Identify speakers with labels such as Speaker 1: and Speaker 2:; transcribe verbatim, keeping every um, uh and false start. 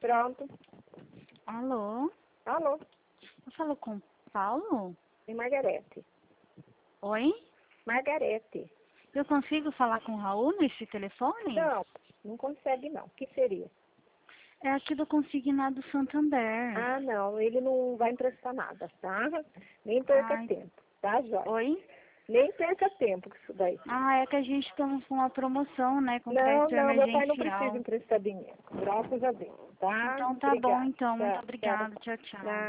Speaker 1: Pronto.
Speaker 2: Alô?
Speaker 1: Alô?
Speaker 2: Eu falo com Paulo?
Speaker 1: E Margarete.
Speaker 2: Oi?
Speaker 1: Margarete.
Speaker 2: Eu consigo falar com o Raul nesse telefone?
Speaker 1: Não, não consegue não. O que seria?
Speaker 2: É aqui do Consignado Santander.
Speaker 1: Ah, não. Ele não vai emprestar nada, tá? Nem perca
Speaker 2: Ai.
Speaker 1: tempo, tá, Jóia?
Speaker 2: Oi?
Speaker 1: Nem perca tempo com isso daí.
Speaker 2: Ah, é que a gente estamos com uma promoção, né? Com
Speaker 1: Não,
Speaker 2: crédito
Speaker 1: não, meu pai não precisa
Speaker 2: emergencial.
Speaker 1: emprestar dinheiro. Graças a Deus, tá?
Speaker 2: Então tá bom,
Speaker 1: Obrigada.
Speaker 2: então. Muito
Speaker 1: Tchau,
Speaker 2: obrigada.
Speaker 1: tchau.
Speaker 2: Tchau, tchau.
Speaker 1: Tchau.